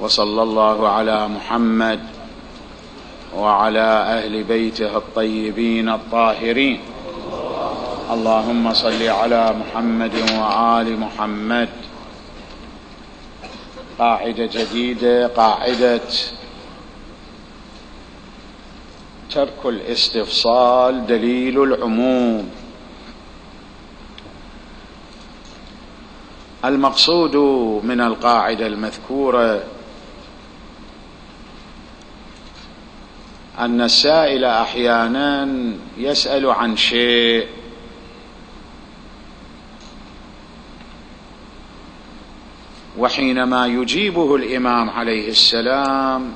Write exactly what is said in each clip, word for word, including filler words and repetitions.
وصلى الله على محمد وعلى أهل بيته الطيبين الطاهرين. اللهم صل على محمد وآل محمد. قاعدة جديدة، قاعدة ترك الاستفصال دليل العموم. المقصود من القاعدة المذكورة أن السائل أحيانا يسأل عن شيء وحينما يجيبه الإمام عليه السلام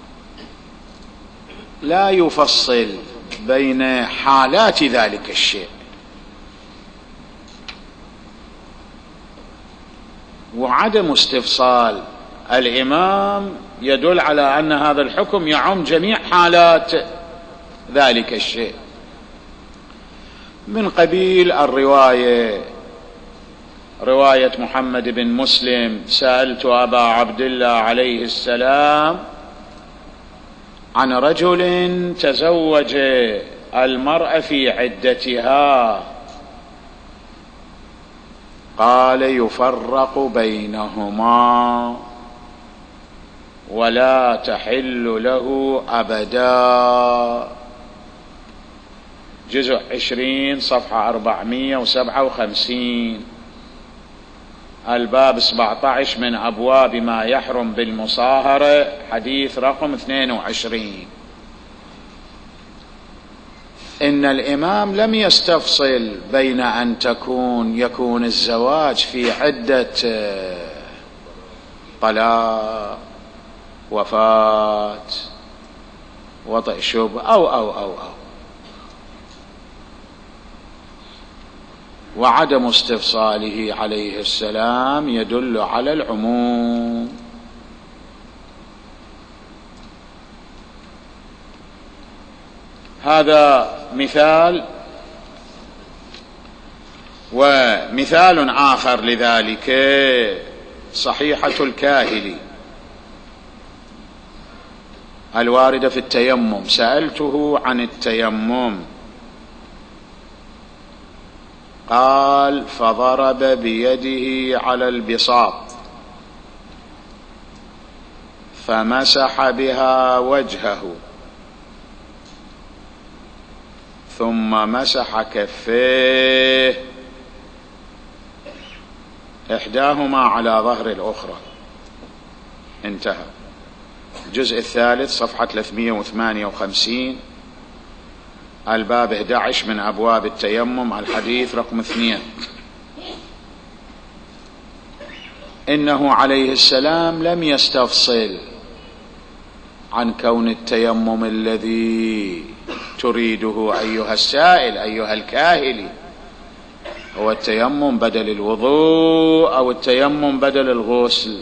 لا يفصل بين حالات ذلك الشيء، وعدم استفصال الإمام يدل على أن هذا الحكم يعم جميع حالات ذلك الشيء، من قبيل الرواية رواية محمد بن مسلم: سألت أبا عبد الله عليه السلام عن رجل تزوج المرأة في عدتها، قال: يفرق بينهما ولا تحل له أبدا. جزء عشرين صفحة أربعمائة وسبعة وخمسين، الباب سبعة عشر من أبواب ما يحرم بالمصاهرة، حديث رقم اثنين وعشرين. إن الإمام لم يستفصل بين أن تكون يكون الزواج في عدة طلاق، وفاة، وطئ شبه أو أو أو أو وعدم استفصاله عليه السلام يدل على العموم. هذا مثال، ومثال آخر لذلك صحيحة الكاهلي الواردة في التيمم. سألته عن التيمم قال: فضرب بيده على البساط فمسح بها وجهه ثم مسح كفيه إحداهما على ظهر الأخرى. انتهى. الجزء الثالث صفحة ثلاثمائة وثمانية وخمسين، الباب أحد عشر من أبواب التيمم، الحديث رقم اثنين. إنه عليه السلام لم يستفصل عن كون التيمم الذي تريده أيها السائل أيها الكاهلي هو التيمم بدل الوضوء أو التيمم بدل الغسل.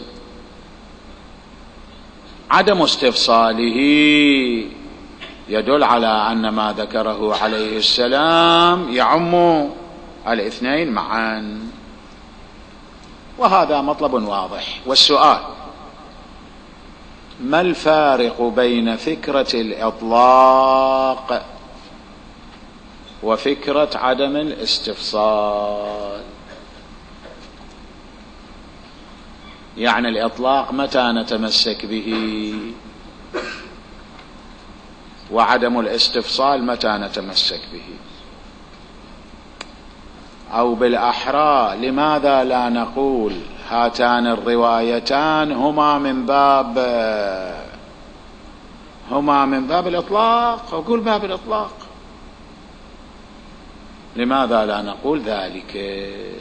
عدم استفصاله يدل على أن ما ذكره عليه السلام يعم الاثنين معا، وهذا مطلب واضح. والسؤال: ما الفارق بين فكرة الإطلاق وفكرة عدم الاستفصال؟ يعني الإطلاق متى نتمسك به، وعدم الاستفصال متى نتمسك به؟ أو بالأحرى لماذا لا نقول هاتان الروايتان هما من باب هما من باب الإطلاق، أقول باب الإطلاق، لماذا لا نقول ذلك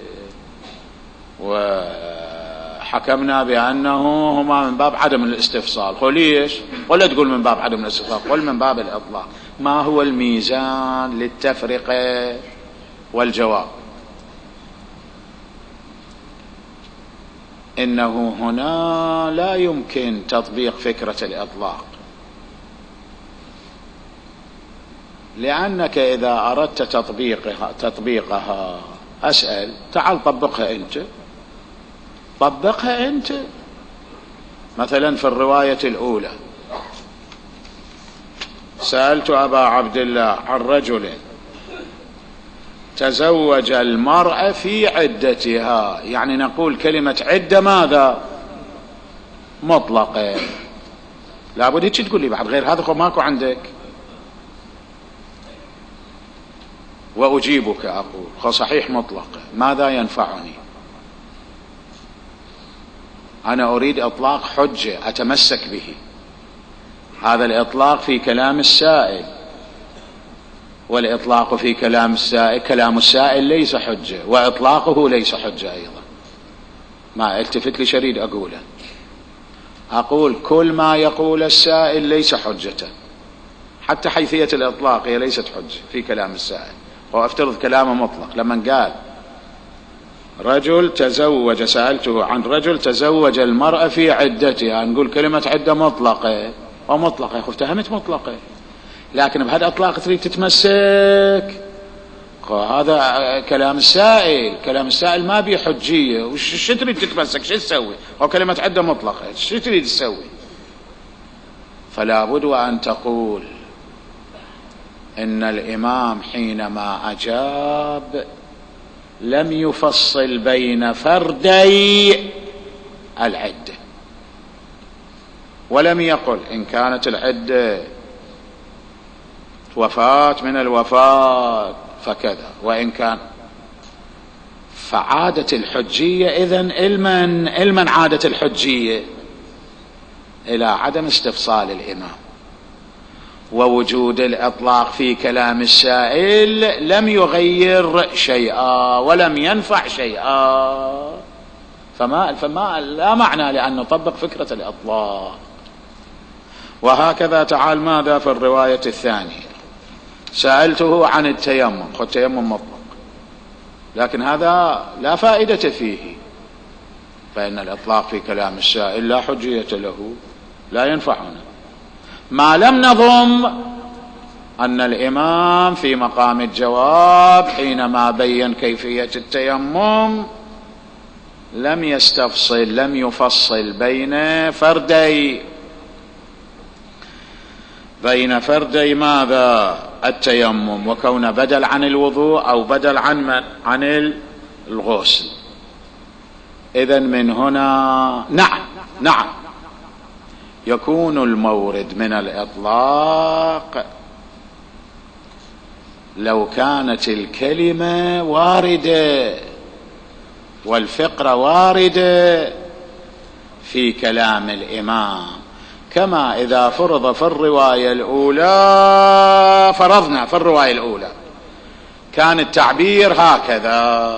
وحكمنا بأنه هما من باب عدم الاستفصال؟ قل ليش؟ ولا تقول من باب عدم الاستفصال، قل من باب الإطلاق. ما هو الميزان للتفرقة؟ والجواب: إنه هنا لا يمكن تطبيق فكرة الإطلاق، لأنك إذا أردت تطبيقها, تطبيقها أسأل: تعال طبقها أنت، طبقها أنت. مثلا في الرواية الأولى: سألت أبا عبد الله عن رجل تزوج المرأة في عدتها، يعني نقول كلمة عدة ماذا؟ مطلقة. لابد هيك تقول لي بعد، غير هذا خو ماكو عندك. وأجيبك أقول خو صحيح مطلقة، ماذا ينفعني؟ أنا أريد إطلاق حجة أتمسك به. هذا الإطلاق في كلام السائل، والإطلاق في كلام السائل، كلام السائل ليس حجة، وإطلاقه ليس حجة أيضا. ما التفت لي شريد أقوله، أقول كل ما يقول السائل ليس حجة، حتى حيثية الإطلاق هي ليست حجة في كلام السائل. وأفترض كلامه مطلق لما قال رجل تزوج، سألته عن رجل تزوج المرأة في عدتها، نقول كلمة عدة مطلقة ومطلقة، افتهمت مطلقة، لكن بهذا الإطلاق تريد تتمسك. هذا كلام السائل، كلام السائل ما بيه حجية، وش تريد تتمسك؟ شو تسوي؟ أو كلمة عدة مطلقة، شو تريد تسوي؟ فلا بد وأن تقول إن الإمام حينما أجاب لم يفصل بين فردي العدة، ولم يقل إن كانت العدة وفاة من الوفاة فكذا، وإن كان فعادة الحجية إذن إلمن إلمن عادة الحجية إلى عدم استفصال الإمام، ووجود الإطلاق في كلام السائل لم يغير شيئا ولم ينفع شيئا، فما, فما لا معنى لأن نطبق فكرة الإطلاق. وهكذا تعال ماذا في الرواية الثانية: سألته عن التيمم، خذ التيمم مطلق، لكن هذا لا فائدة فيه، فإن الإطلاق في كلام السائل لا حجية له، لا ينفعنا، ما لم نظن أن الإمام في مقام الجواب حينما بين كيفية التيمم لم يستفصل، لم يفصل بين فردي بين فردي ماذا؟ التيمم، وكون بدل عن الوضوء أو بدل عن من؟ عن الغسل. إذن من هنا نعم نعم يكون المورد من الإطلاق لو كانت الكلمة واردة والفقرة واردة في كلام الإمام، كما إذا فرض في الرواية الأولى، فرضنا في الرواية الأولى كان التعبير هكذا: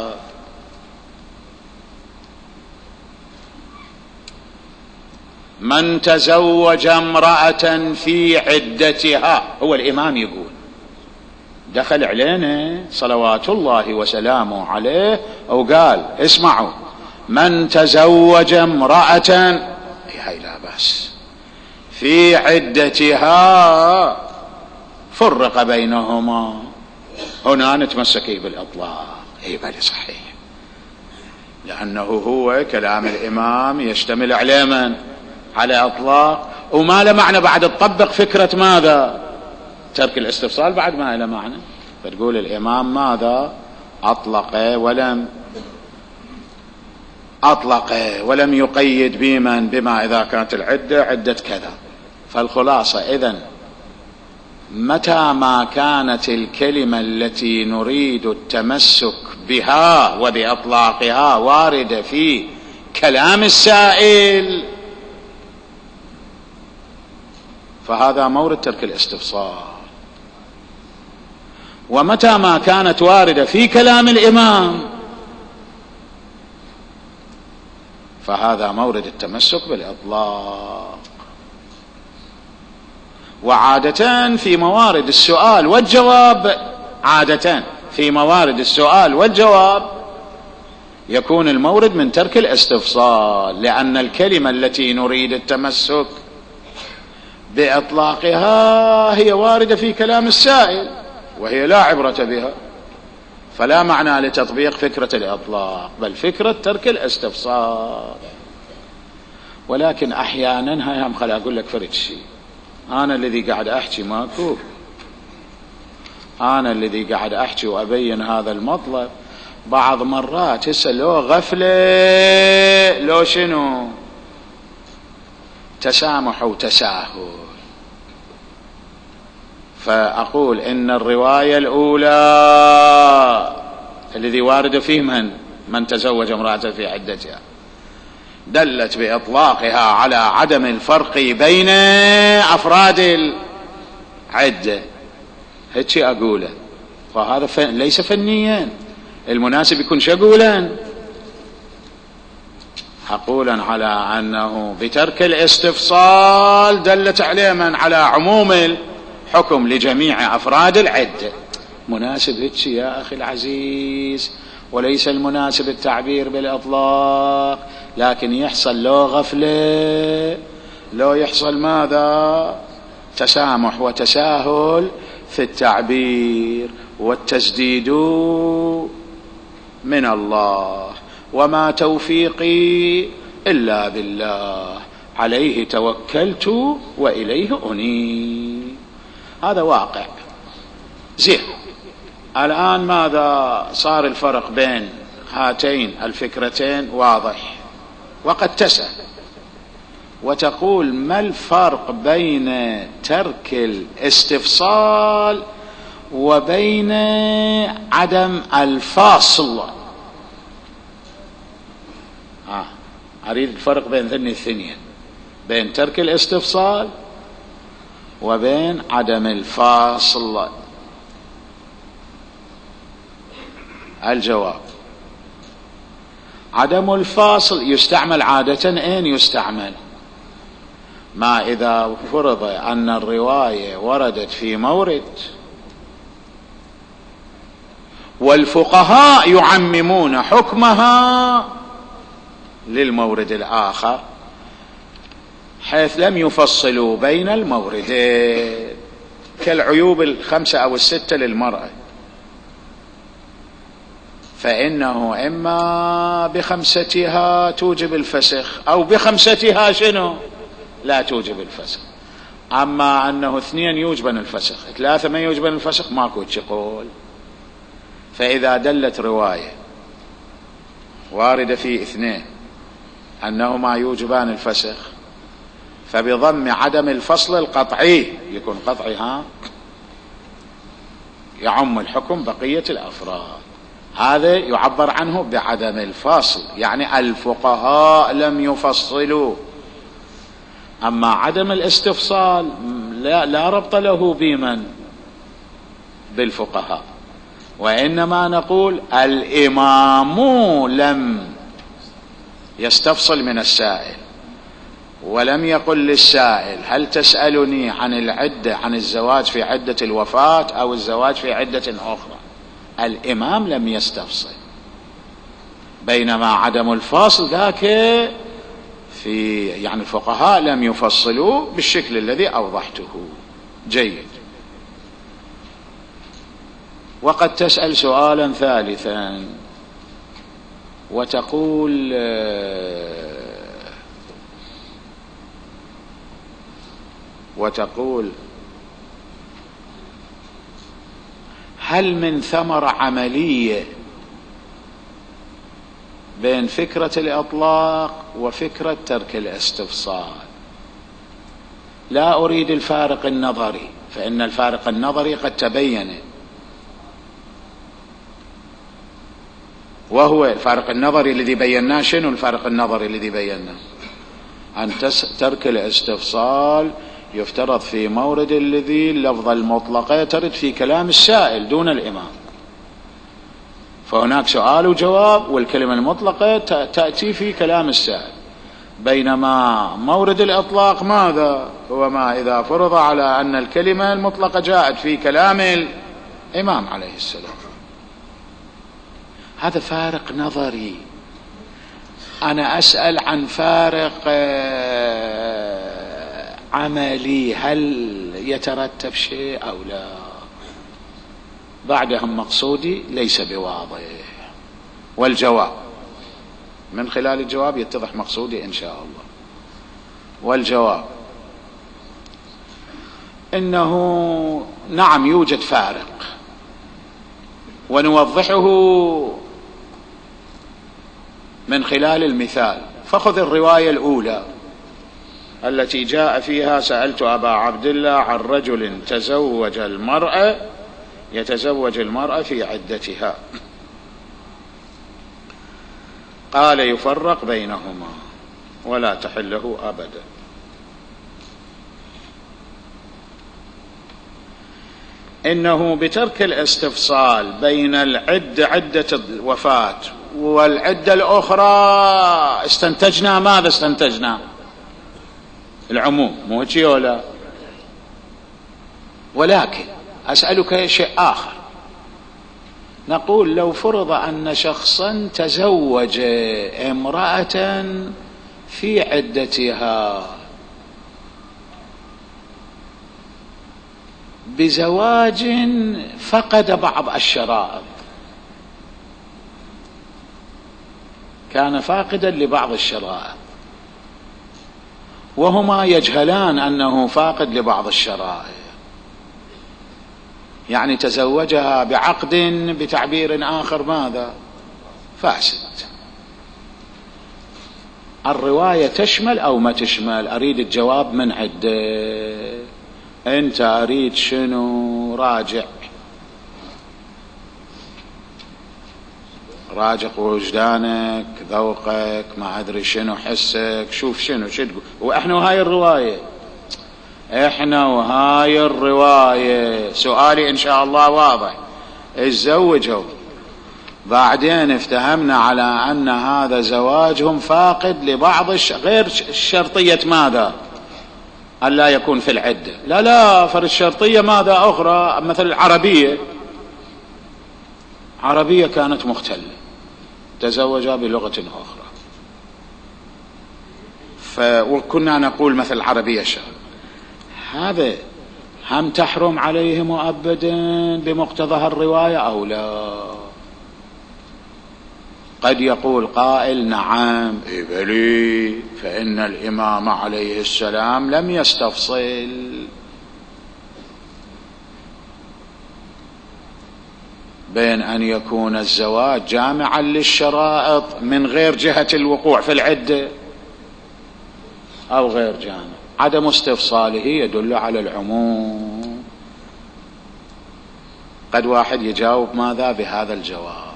من تزوج امرأة في عدتها، هو الإمام يقول، دخل علينا صلوات الله وسلامه عليه وقال اسمعوا من تزوج امرأة، هاي لا بأس، في عدتها فرق بينهما، هنا نتمسك بالإطلاق. اي بل صحيح، لأنه هو كلام الإمام يشتمل على من؟ على إطلاق، وما له معنى بعد تطبق فكرة ماذا؟ ترك الاستفصال، بعد ما له معنى. فتقول الإمام ماذا؟ أطلق ولم أطلق ولم يقيد بمن؟ بما إذا كانت العدة عدة كذا. فالخلاصة إذن متى ما كانت الكلمة التي نريد التمسك بها وبإطلاقها واردة في كلام السائل فهذا مورد ترك الاستفصال، ومتى ما كانت واردة في كلام الإمام فهذا مورد التمسك بالإطلاق. وعادة في موارد السؤال والجواب، عادة في موارد السؤال والجواب يكون المورد من ترك الاستفصال، لأن الكلمة التي نريد التمسك بإطلاقها هي واردة في كلام السائل وهي لا عبرة بها، فلا معنى لتطبيق فكرة الإطلاق، بل فكرة ترك الاستفصال. ولكن أحيانا هاي هم خل أقول لك فرد شيء، أنا الذي قاعد أحكي ماكو، أنا الذي قاعد أحكي وأبين هذا المطلب. بعض مرات هسه لو غفلة لو شنو تسامح وتساهل. فأقول إن الرواية الأولى الذي وارد فيه من من تزوج امرأة في عدتها دلت بإطلاقها على عدم الفرق بين أفراد العدة، هيك أقوله. فهذا فن ليس فنيا، المناسب يكون شقولا حقولا على أنه بترك الاستفصال دلت عليه من على عموم الحكم لجميع أفراد العدة. مناسب هيك يا أخي العزيز، وليس المناسب التعبير بالإطلاق، لكن يحصل له غفلة، لو يحصل ماذا تسامح وتساهل في التعبير، والتسديد من الله، وما توفيقي إلا بالله، عليه توكلت وإليه أنيب. هذا واقع. زين، الآن ماذا صار الفرق بين هاتين الفكرتين واضح، وقد تسأل وتقول ما الفرق بين ترك الاستفصال وبين عدم الفاصل؟ آه. أريد الفرق بين ذني الثنين، بين ترك الاستفصال وبين عدم الفاصل. الجواب: عدم الفاصل يستعمل عادة أين يستعمل؟ ما إذا فرض أن الرواية وردت في مورد والفقهاء يعممون حكمها للمورد الآخر حيث لم يفصلوا بين الموردين، كالعيوب الخمسة أو الستة للمرأة، فإنه إما بخمستها توجب الفسخ أو بخمستها شنو لا توجب الفسخ. أما أنه اثنين يوجبن الفسخ، ثلاثة ما يوجبن الفسخ، ماكو قول. فإذا دلت رواية واردة في اثنين أنهما يوجبان الفسخ، فبضم عدم الفصل القطعي يكون قطعي، ها يعم الحكم بقية الأفراد. هذا يعبر عنه بعدم الفاصل، يعني الفقهاء لم يفصلوا. أما عدم الاستفصال لا, لا ربط له بمن بالفقهاء، وإنما نقول الإمام لم يستفصل من السائل، ولم يقل للسائل هل تسألني عن العدة، عن الزواج في عدة الوفاة أو الزواج في عدة أخرى. الإمام لم يستفصل، بينما عدم الفاصل ذاك في يعني الفقهاء لم يفصلوا بالشكل الذي أوضحته. جيد. وقد تسأل سؤالا ثالثا وتقول وتقول هل من ثمرة عملية بين فكرة الإطلاق وفكرة ترك الاستفصال؟ لا أريد الفارق النظري، فإن الفارق النظري قد تبين، وهو الفارق النظري الذي بيناه. شنو الفارق النظري الذي بيناه؟ أن ترك الاستفصال يفترض في مورد الذي اللفظة المطلقة ترد في كلام السائل دون الإمام، فهناك سؤال وجواب، والكلمة المطلقة تأتي في كلام السائل. بينما مورد الإطلاق ماذا هو؟ ما إذا فرض على أن الكلمة المطلقة جاءت في كلام الإمام عليه السلام. هذا فارق نظري. أنا أسأل عن فارق عملي، هل يترتب شيء أو لا؟ بعدهم مقصودي ليس بواضح، والجواب من خلال الجواب يتضح مقصودي إن شاء الله. والجواب إنه نعم يوجد فارق، ونوضحه من خلال المثال. فخذ الرواية الأولى التي جاء فيها: سألت أبا عبد الله عن رجل تزوج المرأة يتزوج المرأة في عدتها، قال: يفرق بينهما ولا تحله أبدا. إنه بترك الاستفصال بين العدة عدة الوفاة والعدة الأخرى استنتجنا ماذا؟ استنتجنا العموم، مو هيك ولا؟ ولكن أسألك شيء آخر. نقول لو فرض أن شخصا تزوج امرأة في عدتها بزواج فقد بعض الشرائط، كان فاقدا لبعض الشرائط، وهما يجهلان أنه فاقد لبعض الشرائط، يعني تزوجها بعقد بتعبير آخر ماذا؟ فاسد. الرواية تشمل أو ما تشمل؟ أريد الجواب من عده. أنت أريد شنو؟ راجع راجع وجدانك، ذوقك، ما أدري شنو، حسك، شوف شنو شو تقول. وإحنا وهاي الرواية إحنا وهاي الرواية سؤالي إن شاء الله واضح. اتزوجوا بعدين افتهمنا على أن هذا زواجهم فاقد لبعض الش... غير الشرطية ماذا؟ ألا يكون في العدة. لا لا، فالشرطية ماذا أخرى؟ مثل العربية، عربية كانت مختلة تزوجها بلغة أخرى، ف... وكنا نقول مثل العربية شر، هذا هم تحرم عليه مؤبدا بمقتضى الرواية أو لا؟ قد يقول قائل: نعم إبلي، فإن الإمام عليه السلام لم يستفصل بين أن يكون الزواج جامعا للشرائط من غير جهة الوقوع في العدة أو غير جامع. عدم استفصاله يدل على العموم. قد واحد يجاوب ماذا بهذا الجواب،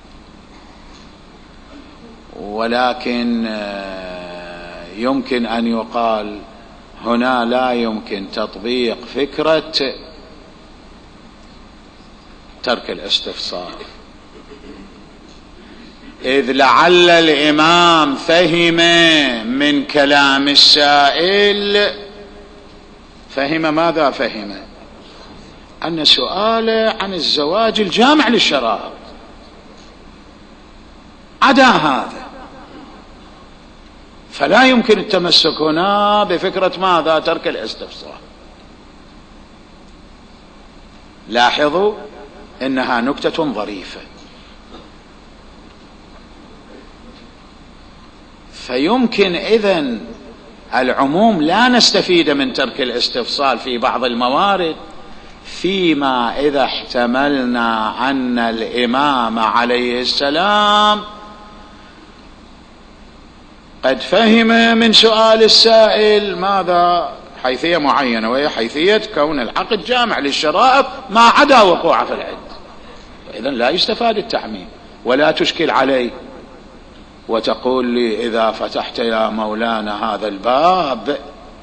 ولكن يمكن أن يقال هنا لا يمكن تطبيق فكرة ترك الاستفصال، إذ لعل الإمام فهم من كلام السائل، فهم ماذا؟ فهم أن سؤاله عن الزواج الجامع للشرائط، عدا هذا فلا يمكن التمسك هنا بفكرة ماذا؟ ترك الاستفصال. لاحظوا إنها نكتة ظريفة. فيمكن إذن العموم لا نستفيد من ترك الاستفصال في بعض الموارد، فيما إذا احتملنا أن الإمام عليه السلام قد فهم من سؤال السائل ماذا؟ حيثية معينة، وهي حيثية كون العقد جامع للشرائط ما عدا وقوع في العد. إذن لا يستفاد التعميم. ولا تشكل علي وتقول لي إذا فتحت يا مولانا هذا الباب،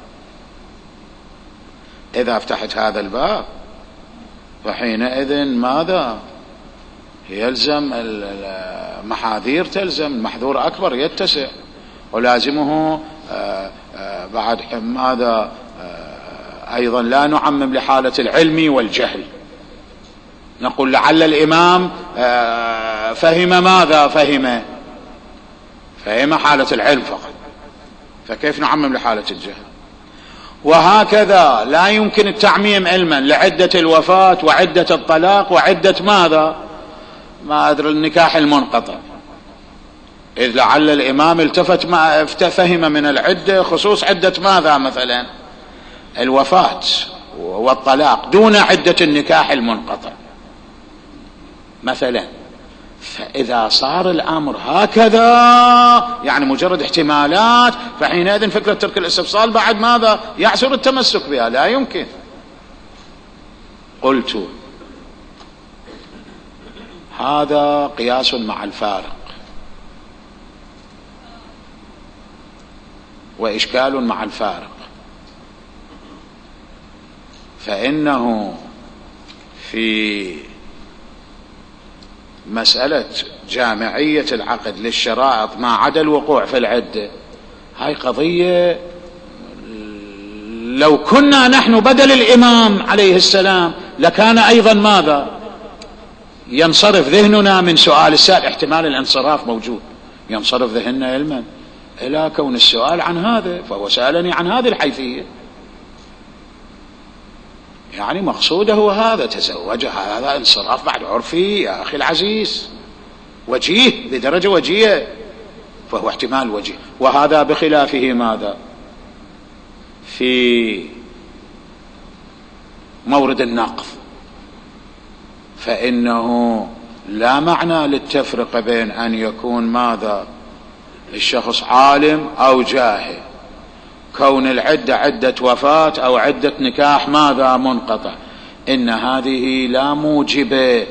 إذا فتحت هذا الباب فحينئذ ماذا؟ يلزم المحاذير، تلزم المحذور أكبر يتسع، ولازمه بعد ماذا أيضا لا نعمم لحالة العلم والجهل. نقول لعل الإمام فهم ماذا؟ فهم فهم حالة العلم فقط، فكيف نعمم لحالة الجهل؟ وهكذا لا يمكن التعميم علما لعدة الوفاة وعدة الطلاق وعدة ماذا؟ ما أدري النكاح المنقطع. إذ لعل الإمام التفت ما فهم من العدة خصوص عدة ماذا مثلا الوفاة والطلاق دون عدة النكاح المنقطع مثلا. فإذا صار الأمر هكذا يعني مجرد احتمالات، فحينئذ فكرة ترك الاستفصال بعد ماذا يعسر التمسك بها، لا يمكن. قلت هذا قياس مع الفارق وإشكال مع الفارق، فإنه في مسألة جامعية العقد للشرائط ما عدا الوقوع في العدة، هاي قضية لو كنا نحن بدل الإمام عليه السلام لكان أيضا ماذا ينصرف ذهننا من سؤال السائل، احتمال الانصراف موجود، ينصرف ذهننا علما إلى كون السؤال عن هذا، فهو سألني عن هذه الحيثية، يعني مقصوده هو هذا، تزوج هذا انصراف بعد عرفي يا أخي العزيز، وجيه بدرجة وجيه، فهو احتمال وجيه. وهذا بخلافه ماذا في مورد النقض، فإنه لا معنى للتفرقة بين أن يكون ماذا الشخص عالم أو جاهل، كون العدة عدة وفاة أو عدة نكاح ماذا منقطع، إن هذه لا موجب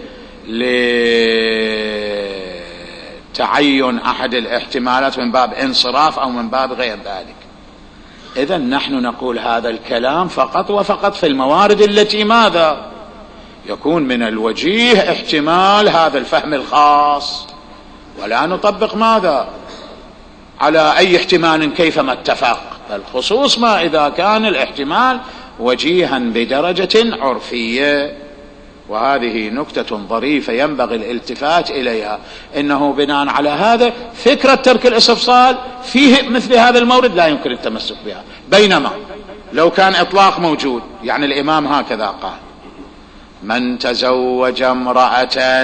لتعين أحد الاحتمالات من باب انصراف أو من باب غير ذلك. إذن نحن نقول هذا الكلام فقط وفقط في الموارد التي ماذا يكون من الوجيه احتمال هذا الفهم الخاص، ولا نطبق ماذا على أي احتمال كيفما اتفق، الخصوص ما إذا كان الاحتمال وجيها بدرجة عرفية. وهذه نكتة ظريفة ينبغي الالتفات إليها، إنه بناء على هذا فكرة ترك الاستفصال فيه مثل هذا المورد لا يمكن التمسك بها، بينما لو كان إطلاق موجود، يعني الإمام هكذا قال: من تزوج امرأة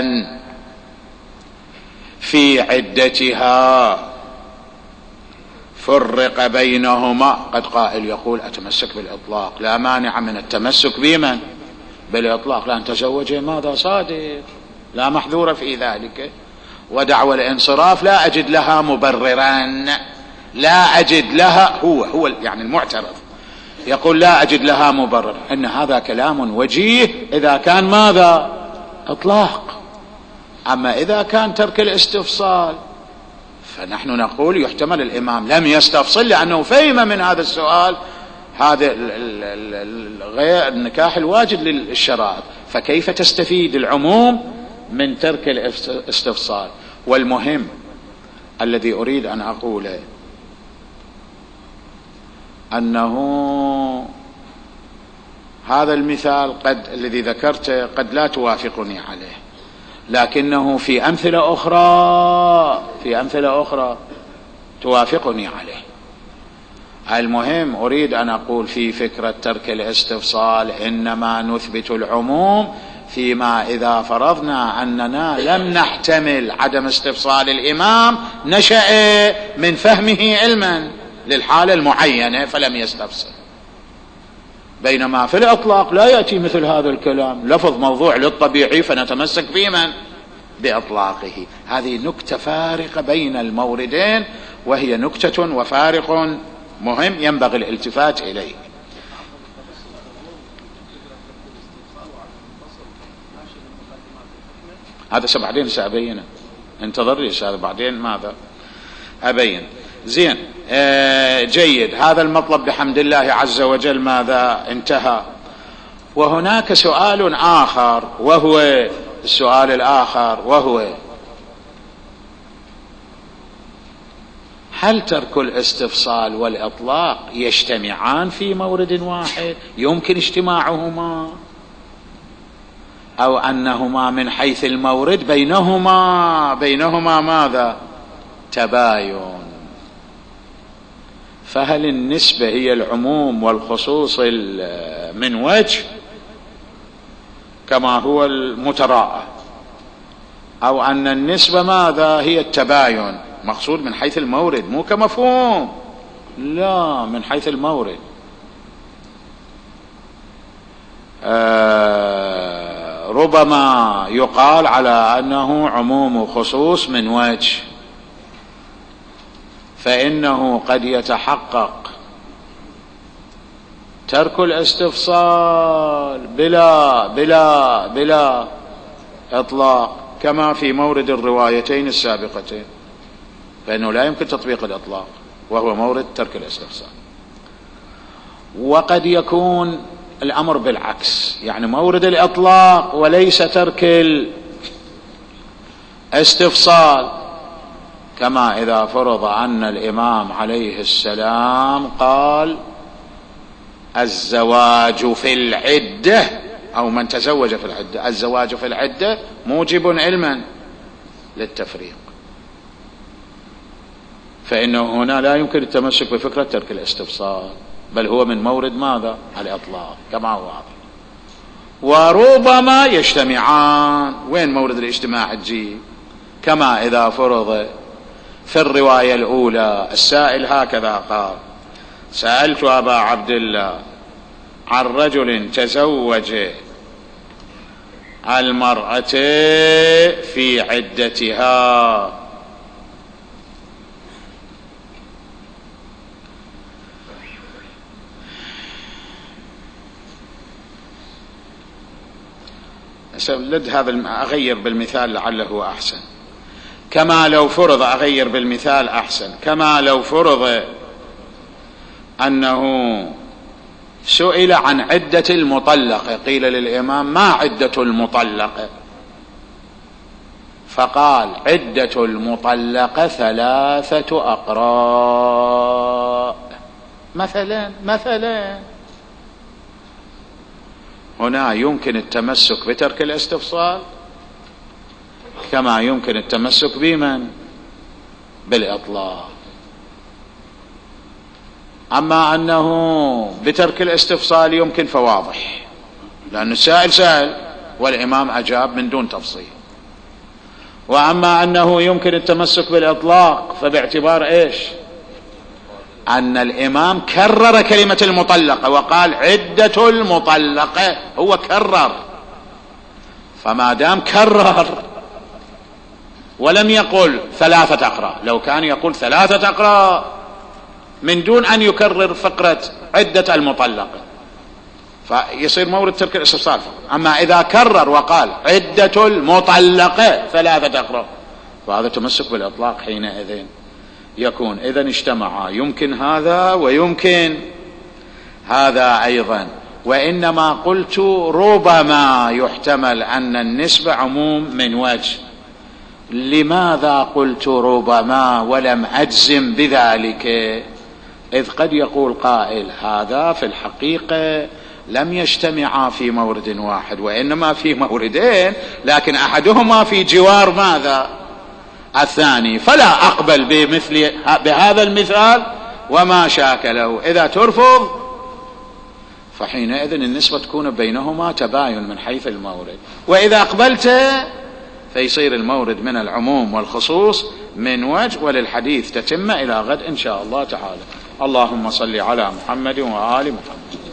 في عدتها فرق بينهما، قد قائل يقول أتمسك بالإطلاق، لا مانع من التمسك بمن بالإطلاق، لأن تزوج ماذا صادق، لا محذور في ذلك. ودعوى الانصراف لا أجد لها مبررا، لا أجد لها، هو هو يعني المعترض يقول لا أجد لها مبرر، إن هذا كلام وجيه إذا كان ماذا إطلاق. أما إذا كان ترك الاستفصال فنحن نقول يحتمل الإمام لم يستفصل لأنه فهم من هذا السؤال هذا غير النكاح الواجد للشرائط، فكيف تستفيد العموم من ترك الاستفصال؟ والمهم الذي أريد أن أقوله أنه هذا المثال قد الذي ذكرته قد لا توافقني عليه، لكنه في أمثلة أخرى في أمثلة أخرى توافقني عليه. المهم أريد أن أقول في فكرة ترك الاستفصال إنما نثبت العموم فيما إذا فرضنا أننا لم نحتمل عدم استفصال الإمام نشأ من فهمه علما للحالة المعينة فلم يستفصل، بينما في الإطلاق لا يأتي مثل هذا الكلام، لفظ موضوع للطبيعي فنتمسك بمن بإطلاقه. هذه نكتة فارقة بين الموردين، وهي نكتة وفارق مهم ينبغي الالتفات إليه. هذا سبعدين سأبينه، انتظر لي هذا بعدين ماذا أبين. زين، آه جيد، هذا المطلب بحمد الله عز وجل ماذا انتهى. وهناك سؤال آخر، وهو السؤال الآخر وهو هل ترك الاستفصال والإطلاق يجتمعان في مورد واحد؟ يمكن اجتماعهما، أو أنهما من حيث المورد بينهما بينهما ماذا تباين؟ فهل النسبة هي العموم والخصوص من وجه كما هو المتراءى، أو أن النسبة ماذا هي التباين مقصود من حيث المورد مو كمفهوم، لا من حيث المورد. آه ربما يقال على أنه عموم وخصوص من وجه، فإنه قد يتحقق ترك الاستفصال بلا بلا بلا إطلاق كما في مورد الروايتين السابقتين، فإنه لا يمكن تطبيق الإطلاق وهو مورد ترك الاستفصال. وقد يكون الأمر بالعكس، يعني مورد الإطلاق وليس ترك الاستفصال، كما إذا فرض أن الإمام عليه السلام قال الزواج في العدة، أو من تزوج في العدة، الزواج في العدة موجب علما للتفريق، فإنه هنا لا يمكن التمسك بفكرة ترك الاستفصال، بل هو من مورد ماذا؟ الإطلاق كما هو واضح. وربما يجتمعان، وين مورد الاجتماع تجي؟ كما إذا فرض في الرواية الأولى السائل هكذا قال: سألت أبا عبد الله عن رجل تزوج المرأة في عدتها، سألد هذا أغير بالمثال لعله أحسن، كما لو فرض، أغير بالمثال أحسن، كما لو فرض أنه سئل عن عدة المطلقة، قيل للإمام ما عدة المطلقة؟ فقال عدة المطلقة ثلاثة أقراء مثلا مثلا هنا يمكن التمسك بترك الاستفصال كما يمكن التمسك بمن؟ بالإطلاق. أما أنه بترك الاستفصال يمكن فواضح، لأن السائل سأل والإمام أجاب من دون تفصيل. وأما أنه يمكن التمسك بالإطلاق فباعتبار إيش؟ أن الإمام كرر كلمة المطلقة وقال عدة المطلقة، هو كرر، فما دام كرر ولم يقل ثلاثة أقراء، لو كان يقول ثلاثة أقراء من دون أن يكرر فقرة عدة المطلقة فيصير مورد ترك الاستفصال فقط. أما إذا كرر وقال عدة المطلقة ثلاثة أقراء فهذا تمسك بالإطلاق حينئذ يكون. إذن اجتمعا، يمكن هذا ويمكن هذا أيضا. وإنما قلت ربما يحتمل أن النسبة عموم من وجه. لماذا قلت ربما ولم أجزم بذلك؟ إذ قد يقول قائل هذا في الحقيقة لم يجتمعا في مورد واحد وإنما في موردين، لكن أحدهما في جوار ماذا؟ الثاني، فلا أقبل بمثل بهذا المثال وما شاكله. إذا ترفض فحينئذ النسبة تكون بينهما تباين من حيث المورد، وإذا أقبلت فيصير المورد من العموم والخصوص من وجه. وللحديث تتم إلى غد إن شاء الله تعالى. اللهم صل على محمد وآل محمد.